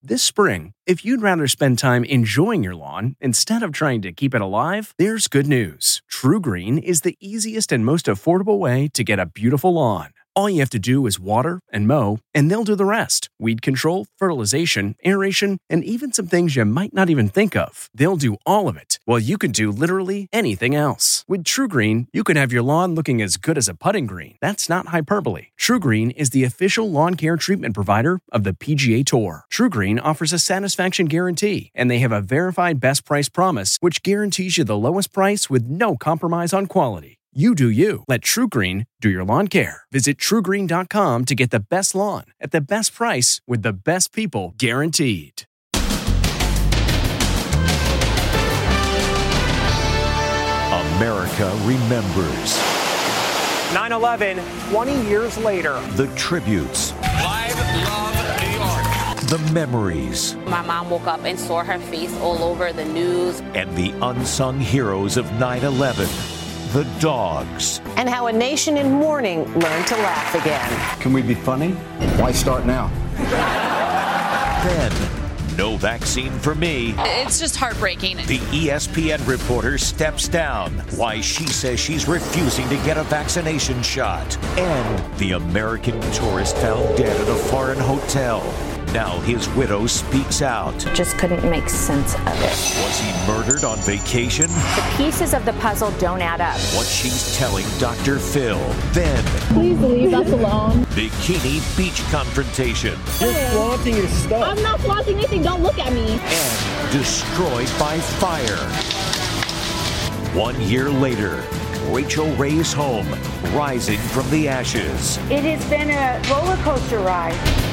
This spring, if you'd rather spend time enjoying your lawn instead of trying to keep it alive, there's good news. TruGreen is the easiest and most affordable way to get a beautiful lawn. All you have to do is water and mow, and they'll do the rest. Weed control, fertilization, aeration, and even some things you might not even think of. They'll do all of it, while you can do literally anything else. With TruGreen, you can have your lawn looking as good as a putting green. That's not hyperbole. TruGreen is the official lawn care treatment provider of the PGA Tour. TruGreen offers a satisfaction guarantee, and they have a verified best price promise, which guarantees you the lowest price with no compromise on quality. You do you. Let TruGreen do your lawn care. Visit TruGreen.com to get the best lawn at the best price with the best people guaranteed. America remembers. 9/11, 20 years later. The tributes. Live Love New York. The memories. My mom woke up and saw her face all over the news. And the unsung heroes of 9/11. The dogs. And how a nation in mourning learned to laugh again. Can we be funny? Why start now? Then, no vaccine for me. It's just heartbreaking. The ESPN reporter steps down. Why she says she's refusing to get a vaccination shot. And the American tourist found dead at a foreign hotel. Now his widow speaks out. Just couldn't make sense of it. Was he murdered on vacation? The pieces of the puzzle don't add up. What she's telling Dr. Phil. Then, please leave us alone. Bikini Beach confrontation. You're flaunting your stuff. I'm not flaunting anything. Don't look at me. And destroyed by fire. 1 year later, Rachel Ray's home, rising from the ashes. It has been a roller coaster ride.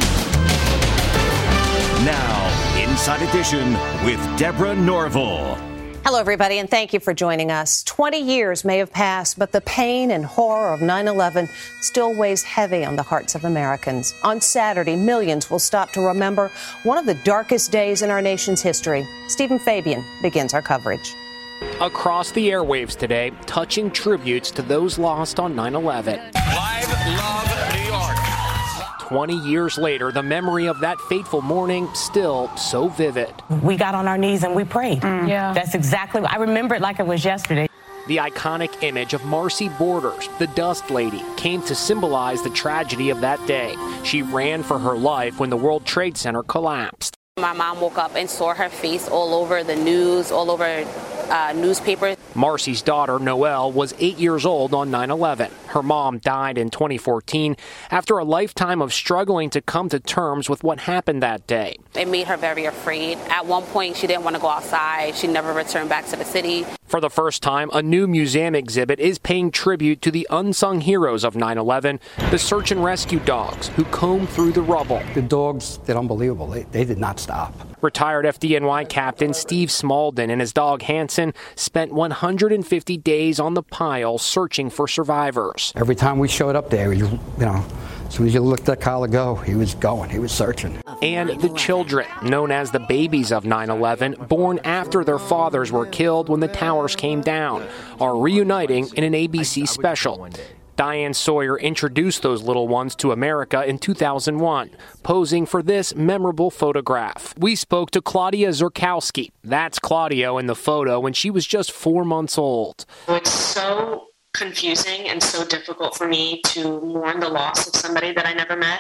Now, Inside Edition with Deborah Norville. Hello, everybody, and thank you for joining us. 20 years may have passed, but the pain and horror of 9/11 still weighs heavy on the hearts of Americans. On Saturday, millions will stop to remember one of the darkest days in our nation's history. Stephen Fabian begins our coverage. Across the airwaves today, touching tributes to those lost on 9/11. Live Love New York. 20 years later, the memory of that fateful morning still so vivid. We got on our knees and we prayed. Yeah. That's exactly what I remember it like it was yesterday. The iconic image of Marcy Borders, the Dust Lady, came to symbolize the tragedy of that day. She ran for her life when the World Trade Center collapsed. My mom woke up and saw her face all over the news, all over newspapers. Marcy's daughter, Noelle, was 8 years old on 9/11. Her mom died in 2014 after a lifetime of struggling to come to terms with what happened that day. It made her very afraid. At one point, she didn't want to go outside. She never returned back to the city. For the first time, a new museum exhibit is paying tribute to the unsung heroes of 9/11, the search and rescue dogs who combed through the rubble. The dogs did unbelievable. They did not stop. Retired FDNY captain Steve Smalden and his dog Hanson spent 150 days on the pile searching for survivors. Every time we showed up there, as soon as you looked at Collar go, he was going, he was searching. And the children, known as the babies of 9/11, born after their fathers were killed when the towers came down, are reuniting in an ABC special. Diane Sawyer introduced those little ones to America in 2001, posing for this memorable photograph. We spoke to Claudia Zurkowski. That's Claudio in the photo when she was just 4 months old. It's so confusing and so difficult for me to mourn the loss of somebody that I never met.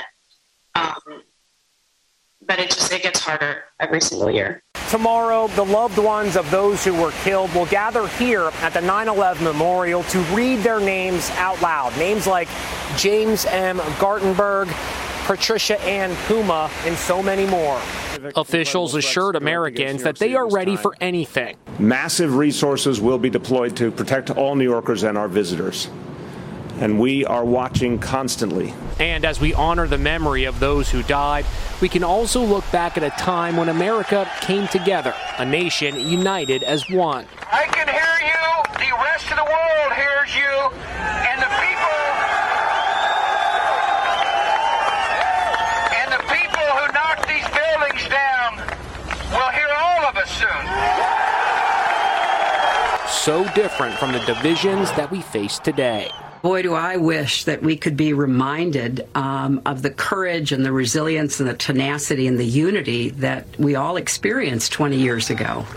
But it gets harder every single year. Tomorrow, the loved ones of those who were killed will gather here at the 9/11 Memorial to read their names out loud. Names like James M. Gartenberg, Patricia Ann Puma, and so many more. Officials assured Americans that they are ready for anything. Massive resources will be deployed to protect all New Yorkers and our visitors. And we are watching constantly. And as we honor the memory of those who died, we can also look back at a time when America came together, a nation united as one. I can hear you, the rest of the world hears you, and the people who knocked these buildings down will hear all of us soon. So different from the divisions that we face today. Boy, do I wish that we could be reminded of the courage and the resilience and the tenacity and the unity that we all experienced 20 years ago.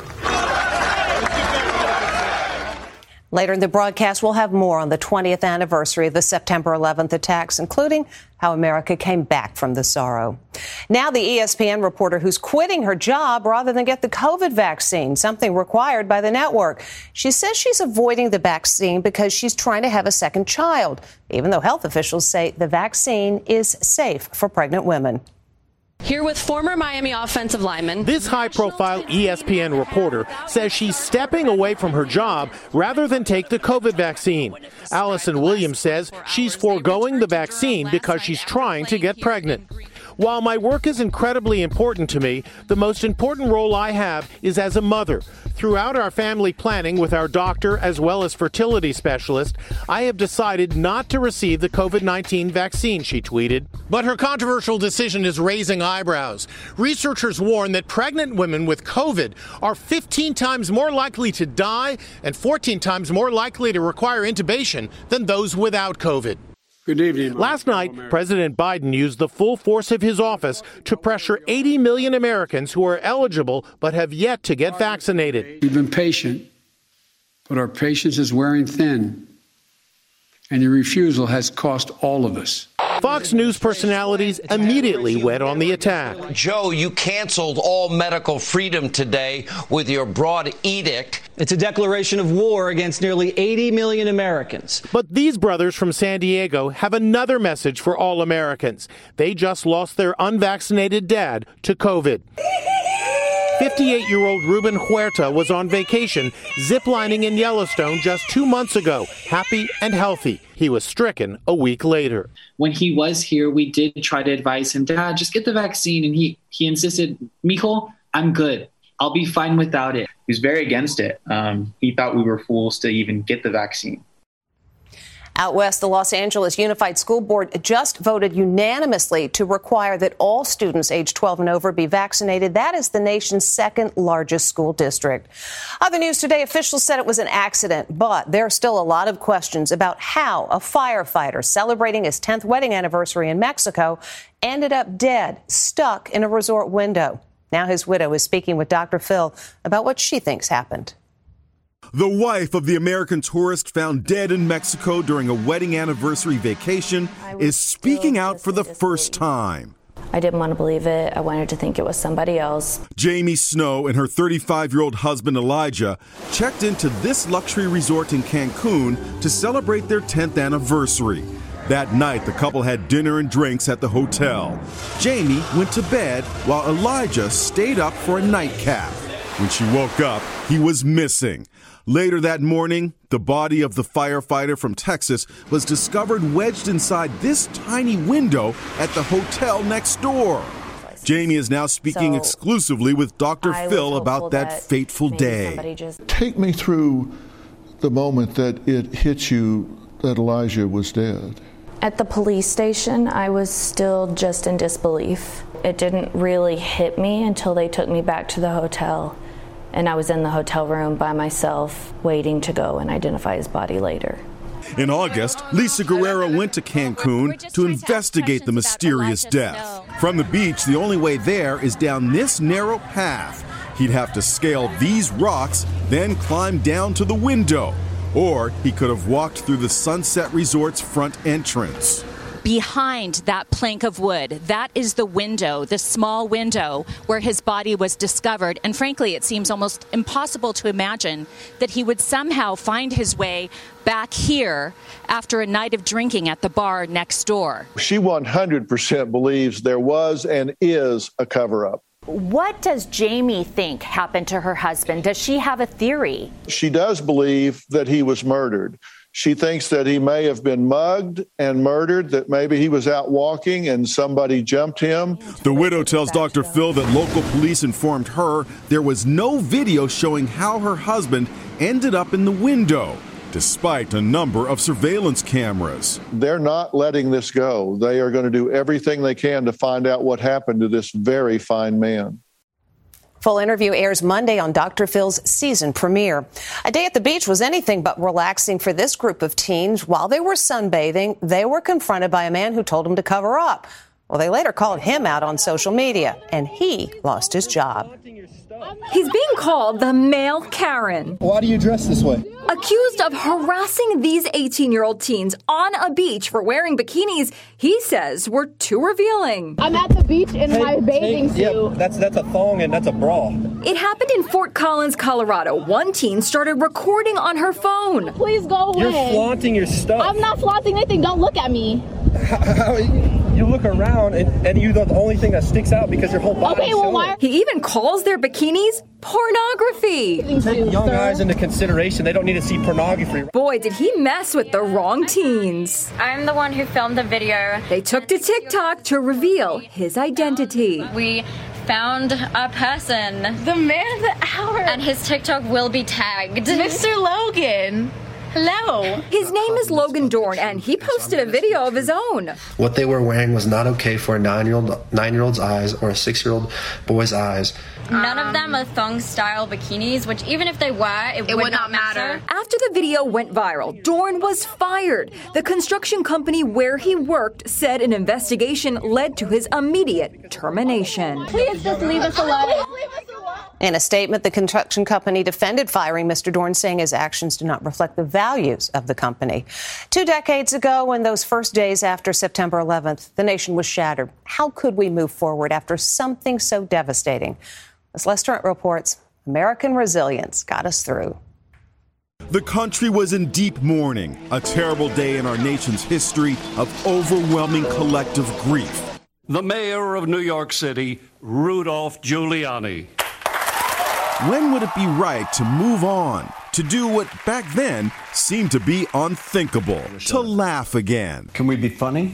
Later in the broadcast, we'll have more on the 20th anniversary of the September 11th attacks, including how America came back from the sorrow. Now the ESPN reporter who's quitting her job rather than get the COVID vaccine, something required by the network. She says she's avoiding the vaccine because she's trying to have a second child, even though health officials say the vaccine is safe for pregnant women. Here with former Miami offensive lineman. This high-profile ESPN reporter says she's stepping away from her job rather than take the COVID vaccine. Allison Williams says she's foregoing the vaccine because she's trying to get pregnant. While my work is incredibly important to me, the most important role I have is as a mother. Throughout our family planning with our doctor as well as fertility specialist, I have decided not to receive the COVID-19 vaccine, she tweeted. But her controversial decision is raising eyebrows. Researchers warn that pregnant women with COVID are 15 times more likely to die and 14 times more likely to require intubation than those without COVID. Good evening. Last night, President Biden used the full force of his office to pressure 80 million Americans who are eligible but have yet to get vaccinated. We've been patient, but our patience is wearing thin, and your refusal has cost all of us. Fox News personalities immediately went on the attack. Joe, you canceled all medical freedom today with your broad edict. It's a declaration of war against nearly 80 million Americans. But these brothers from San Diego have another message for all Americans. They just lost their unvaccinated dad to COVID. 58-year-old Ruben Huerta was on vacation ziplining in Yellowstone just 2 months ago, happy and healthy. He was stricken a week later. When he was here, we did try to advise him, Dad, just get the vaccine. And he insisted, Mijo, I'm good. I'll be fine without it. He was very against it. He thought we were fools to even get the vaccine. Out west, the Los Angeles Unified School Board just voted unanimously to require that all students age 12 and over be vaccinated. That is the nation's second largest school district. Other news today, officials said it was an accident, but there are still a lot of questions about how a firefighter celebrating his 10th wedding anniversary in Mexico ended up dead, stuck in a resort window. Now his widow is speaking with Dr. Phil about what she thinks happened. The wife of the American tourist found dead in Mexico during a wedding anniversary vacation is speaking out for the first time. I didn't want to believe it. I wanted to think it was somebody else. Jamie Snow and her 35-year-old husband Elijah checked into this luxury resort in Cancun to celebrate their 10th anniversary. That night, the couple had dinner and drinks at the hotel. Jamie went to bed while Elijah stayed up for a nightcap. When she woke up, he was missing. Later that morning, the body of the firefighter from Texas was discovered wedged inside this tiny window at the hotel next door. Jamie is now speaking exclusively with Dr. Phil about that fateful day. Take me through the moment that it hit you that Elijah was dead. At the police station, I was still just in disbelief. It didn't really hit me until they took me back to the hotel. And I was in the hotel room by myself, waiting to go and identify his body later. In August, Lisa Guerrero went to Cancun to investigate the mysterious death. From the beach, the only way there is down this narrow path. He'd have to scale these rocks, then climb down to the window. Or he could have walked through the Sunset Resort's front entrance. Behind that plank of wood, that is the window, the small window where his body was discovered. And frankly, it seems almost impossible to imagine that he would somehow find his way back here after a night of drinking at the bar next door. She 100% believes there was and is a cover-up. What does Jamie think happened to her husband? Does she have a theory? She does believe that he was murdered. She thinks that he may have been mugged and murdered, that maybe he was out walking and somebody jumped him. The widow tells Dr. Phil that local police informed her there was no video showing how her husband ended up in the window, despite a number of surveillance cameras. They're not letting this go. They are going to do everything they can to find out what happened to this very fine man. Full interview airs Monday on Dr. Phil's season premiere. A day at the beach was anything but relaxing for this group of teens. While they were sunbathing, they were confronted by a man who told them to cover up. Well, they later called him out on social media, and he lost his job. He's being called the male Karen. Why do you dress this way? Accused of harassing these 18-year-old teens on a beach for wearing bikinis he says were too revealing. I'm at the beach in my bathing suit. Yeah, that's a thong and that's a bra. It happened in Fort Collins, Colorado. One teen started recording on her phone. Please go away. You're flaunting your stuff. I'm not flaunting anything. Don't look at me. You look around and you're the only thing that sticks out because your whole body. Okay, well, why? He even calls their bikinis pornography. Take young eyes into consideration. They don't need to see pornography. Boy, did he mess with the wrong teens. I'm the one who filmed the video. They took to TikTok to reveal his identity. We found a person. The man of the hour. And his TikTok will be tagged. Mr. Logan. Hello. His name is Logan Dorn, and he posted a video of his own. What they were wearing was not okay for a 9-year-old's eyes or a 6-year-old boy's eyes. None of them are thong-style bikinis, which even if they were, it would not matter. After the video went viral, Dorn was fired. The construction company where he worked said an investigation led to his immediate termination. Please just leave us alone. In a statement, the construction company defended firing Mr. Dorn, saying his actions do not reflect the values of the company. 2 decades ago, in those first days after September 11th, the nation was shattered. How could we move forward after something so devastating? As Les Trent reports, American resilience got us through. The country was in deep mourning, a terrible day in our nation's history of overwhelming collective grief. The mayor of New York City, Rudolph Giuliani. When would it be right to move on, to do what back then seemed to be unthinkable, to laugh again? Can we be funny?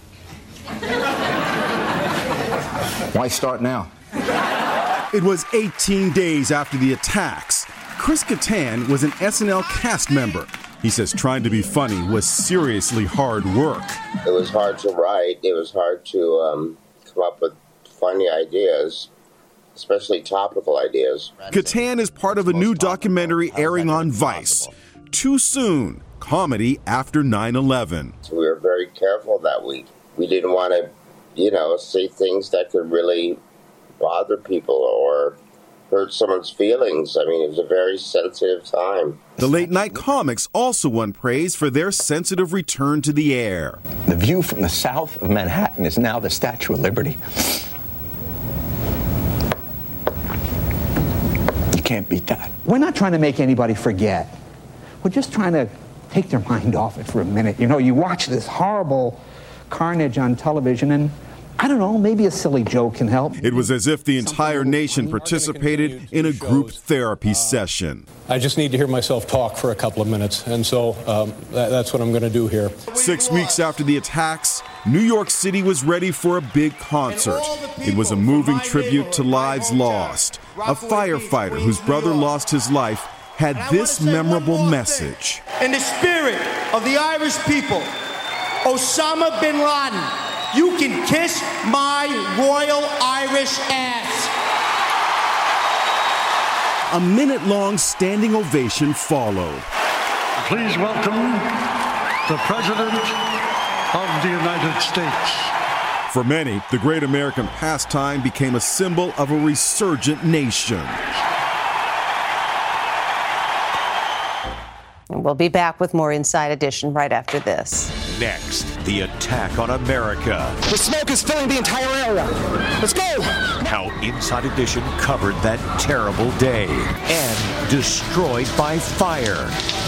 Why start now? It was 18 days after the attacks. Chris Kattan was an SNL cast member. He says trying to be funny was seriously hard work. It was hard to write. It was hard to come up with funny ideas, especially topical ideas. Kattan is part of a new documentary airing on Vice. Too Soon, comedy after 9/11. So we were very careful that week. We didn't want to, say things that could really bother people or hurt someone's feelings. I mean, it was a very sensitive time. The late night comics also won praise for their sensitive return to the air. The view from the south of Manhattan is now the Statue of Liberty. You can't beat that. We're not trying to make anybody forget. We're just trying to take their mind off it for a minute. You watch this horrible carnage on television and I don't know, maybe a silly joke can help. It was as if the entire nation participated in a group therapy session. I just need to hear myself talk for a couple of minutes, and so that's what I'm going to do here. 6 weeks after the attacks, New York City was ready for a big concert. It was a moving tribute to lives lost. A firefighter whose brother lost his life had this memorable message. In the spirit of the Irish people, Osama bin Laden, you can kiss my royal Irish ass. A minute-long standing ovation followed. Please welcome the President of the United States. For many, the great American pastime became a symbol of a resurgent nation. We'll be back with more Inside Edition right after this. Next, the attack on America. The smoke is filling the entire area. Let's go! How Inside Edition covered that terrible day and destroyed by fire.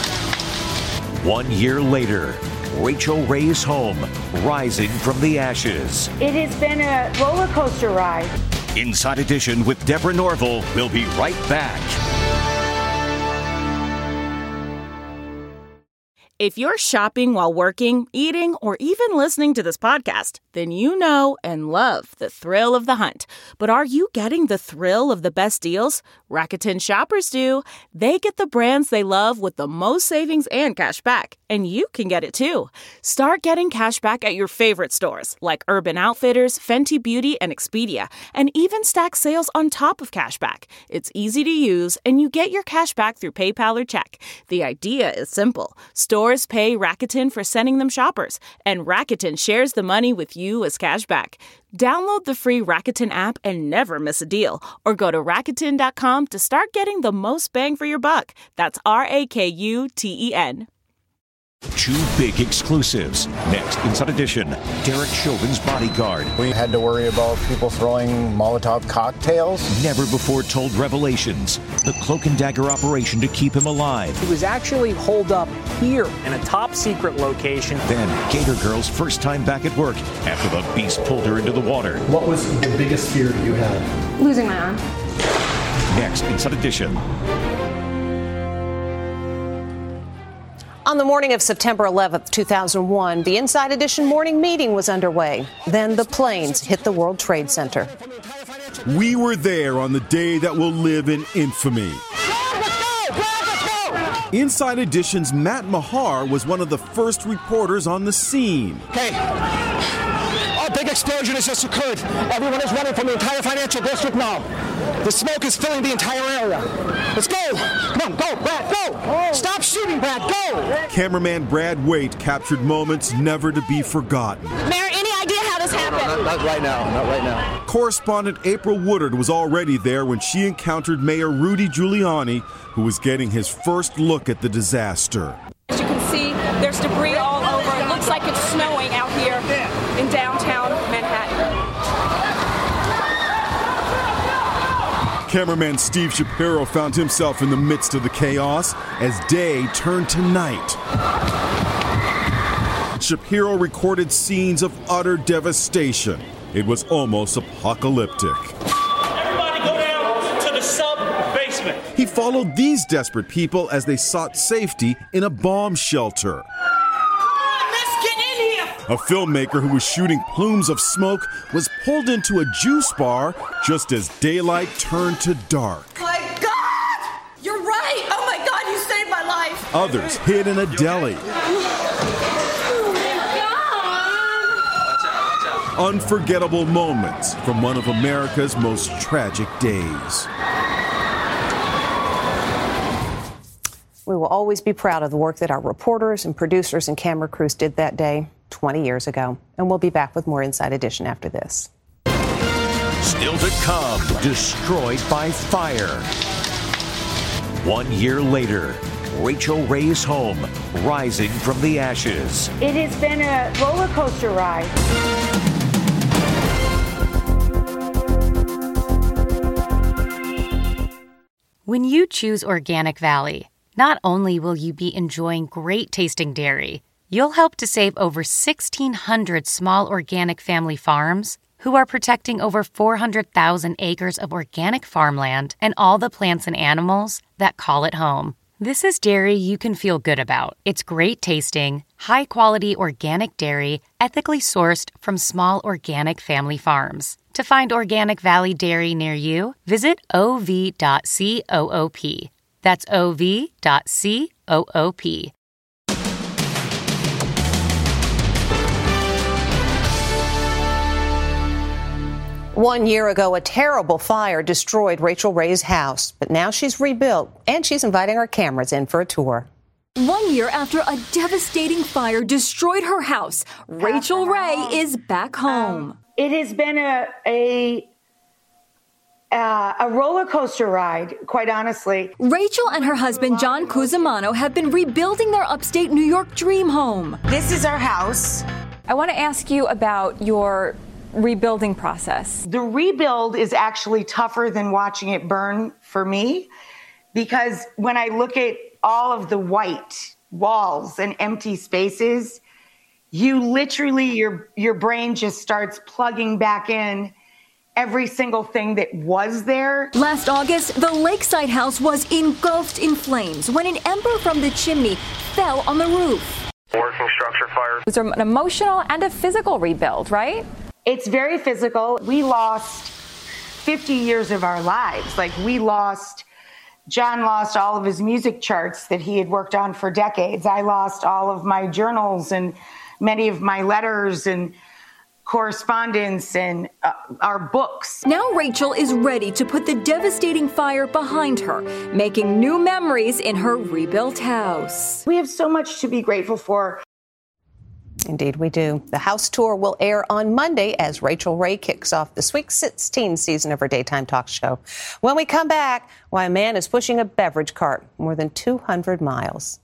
1 year later, Rachel Ray's home, rising from the ashes. It has been a roller coaster ride. Inside Edition with Deborah Norville. We'll be right back. If you're shopping while working, eating, or even listening to this podcast, then you know and love the thrill of the hunt. But are you getting the thrill of the best deals? Rakuten shoppers do. They get the brands they love with the most savings and cash back. And you can get it too. Start getting cash back at your favorite stores like Urban Outfitters, Fenty Beauty, and Expedia, and even stack sales on top of cash back. It's easy to use, and you get your cash back through PayPal or check. The idea is simple. Stores pay Rakuten for sending them shoppers, and Rakuten shares the money with you as cash back. Download the free Rakuten app and never miss a deal, or go to Rakuten.com to start getting the most bang for your buck. That's Rakuten. 2 big exclusives. Next, Inside Edition, Derek Chauvin's bodyguard. We had to worry about people throwing Molotov cocktails. Never before told revelations. The cloak and dagger operation to keep him alive. He was actually holed up here in a top secret location. Then, Gator Girl's first time back at work after the beast pulled her into the water. What was the biggest fear you had? Losing my arm. Next, Inside Edition. On the morning of September 11th, 2001, the Inside Edition morning meeting was underway. Then the planes hit the World Trade Center. We were there on the day that will live in infamy. Inside Edition's Matt Mahar was one of the first reporters on the scene. Okay, a big explosion has just occurred. Everyone is running from the entire financial district now. The smoke is filling the entire area. Let's go. Come on, go, Brad, go. Stop shooting, Brad, go. Cameraman Brad Waite captured moments never to be forgotten. Mayor, any idea how this happened? No, not right now. Not right now. Correspondent April Woodard was already there when she encountered Mayor Rudy Giuliani, who was getting his first look at the disaster. As you can see, there's debris all over. It looks like it's snowing out here in downtown Manhattan. Cameraman Steve Shapiro found himself in the midst of the chaos as day turned to night. Shapiro recorded scenes of utter devastation. It was almost apocalyptic. Everybody go down to the sub-basement. He followed these desperate people as they sought safety in a bomb shelter. A filmmaker who was shooting plumes of smoke was pulled into a juice bar just as daylight turned to dark. My God! You're right! Oh my God, you saved my life! Others hid in a deli. Unforgettable moments from one of America's most tragic days. We will always be proud of the work that our reporters and producers and camera crews did that day 20 years ago. And we'll be back with more Inside Edition after this. Still to come, destroyed by fire. 1 year later, Rachel Ray's home, rising from the ashes. It has been a roller coaster ride. When you choose Organic Valley, not only will you be enjoying great tasting dairy, you'll help to save over 1,600 small organic family farms who are protecting over 400,000 acres of organic farmland and all the plants and animals that call it home. This is dairy you can feel good about. It's great tasting, high-quality organic dairy, ethically sourced from small organic family farms. To find Organic Valley Dairy near you, visit ov.coop. That's ov.coop. 1 year ago, a terrible fire destroyed Rachel Ray's house, but now she's rebuilt, and she's inviting our cameras in for a tour. 1 year after a devastating fire destroyed her house, Rachel Ray is back home. It has been a roller coaster ride, quite honestly. Rachel and her husband, John Cusimano, have been rebuilding their upstate New York dream home. This is our house. I want to ask you about your rebuilding process. The rebuild is actually tougher than watching it burn for me, because when I look at all of the white walls and empty spaces, you literally, your brain just starts plugging back in every single thing that was there. Last August, the lakeside house was engulfed in flames when an ember from the chimney fell on the roof. Working structure fire. It was an emotional and a physical rebuild, right? It's very physical. We lost 50 years of our lives. John lost all of his music charts that he had worked on for decades. I lost all of my journals and many of my letters and correspondence and our books. Now Rachel is ready to put the devastating fire behind her, making new memories in her rebuilt house. We have so much to be grateful for. Indeed, we do. The house tour will air on Monday as Rachel Ray kicks off the Sweet 16 season of her daytime talk show. When we come back, why a man is pushing a beverage cart more than 200 miles.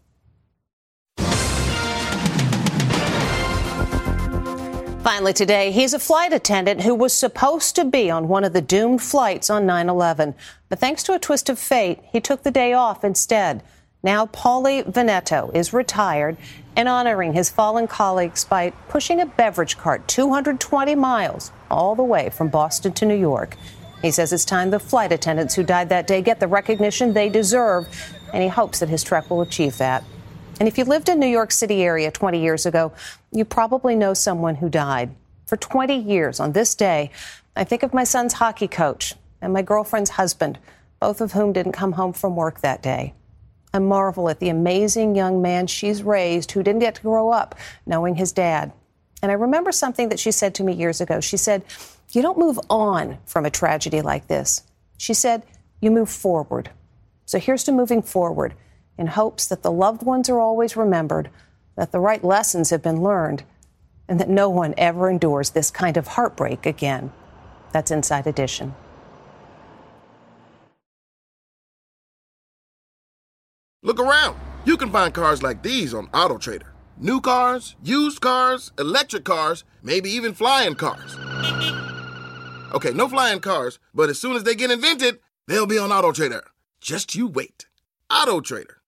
Finally today, he's a flight attendant who was supposed to be on one of the doomed flights on 9/11. But thanks to a twist of fate, he took the day off instead. Now, Paulie Veneto is retired and honoring his fallen colleagues by pushing a beverage cart 220 miles all the way from Boston to New York. He says it's time the flight attendants who died that day get the recognition they deserve, and he hopes that his trek will achieve that. And if you lived in New York City area 20 years ago, you probably know someone who died. For 20 years on this day, I think of my son's hockey coach and my girlfriend's husband, both of whom didn't come home from work that day. I marvel at the amazing young man she's raised who didn't get to grow up knowing his dad. And I remember something that she said to me years ago. She said, "You don't move on from a tragedy like this." She said, "You move forward." So here's to moving forward in hopes that the loved ones are always remembered, that the right lessons have been learned, and that no one ever endures this kind of heartbreak again. That's Inside Edition. Look around. You can find cars like these on AutoTrader. New cars, used cars, electric cars, maybe even flying cars. Okay, no flying cars, but as soon as they get invented, they'll be on AutoTrader. Just you wait. AutoTrader.